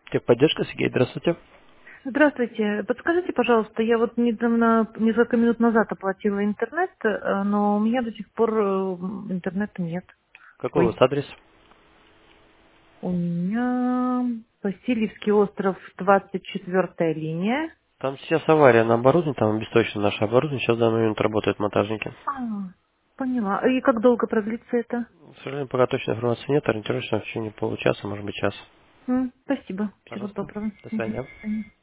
Техподдержка, Сергей, здравствуйте. Здравствуйте. Подскажите, пожалуйста, я вот недавно, несколько минут назад оплатила интернет, но у меня до сих пор интернета нет. Какой у вас Ой, адрес? у меня Васильевский остров, 24-я линия. Там сейчас авария на оборудовании, там обесточено наше оборудование, сейчас в данный момент работают монтажники. А, поняла. И как долго продлится это? К сожалению, пока точной информации нет, ориентировочно в течение получаса, может быть час. Спасибо. Всего Пожалуйста. доброго. До Мгм. свидания. До свидания.